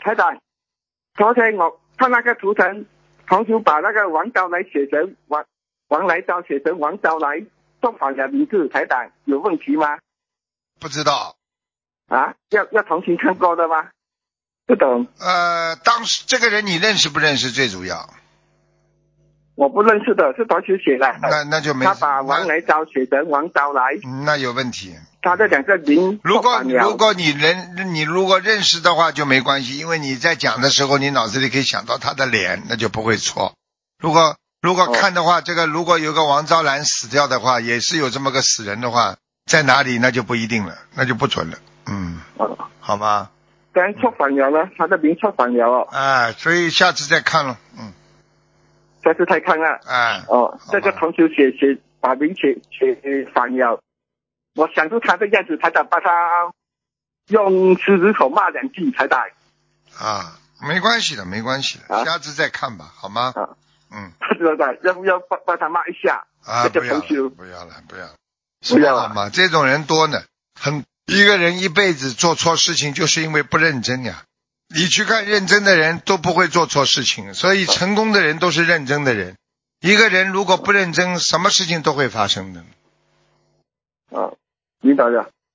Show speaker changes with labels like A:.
A: 台长，昨天我看那个图腾，同修把那个王昭来写成王来昭写成王昭来，做反了名字，台长有问题吗？
B: 不知道。
A: 啊，要重新看过的吗？不懂。
B: 当时这个人你认识不认识最主要？
A: 我不认识的，是同学写的。
B: 那就没。
A: 他把王来昭写成王昭来。
B: 那有问题。
A: 他这两个名
B: 如果你如果认识的话就没关系，因为你在讲的时候你脑子里可以想到他的脸，那就不会错。如果看的话，这个如果有个王昭兰死掉的话，也是有这么个死人的话，在哪里那就不一定了，那就不准了。好吗？
A: 当然错反了呢，他的名错反了哦。
B: 所以下次再看了。
A: 下次再看了。这个同学把名写反了。我想出他的样子，台长把他用狮子口骂两句，台长。
B: 没关系的，下次再看吧，好吗？
A: 台长，要帮他骂一下。这个同学
B: 不要了好吗？这种人多呢，一个人一辈子做错事情，就是因为不认真呀。你去看认真的人都不会做错事情，所以成功的人都是认真的人。一个人如果不认真，什么事情都会发生的。
A: 明白了。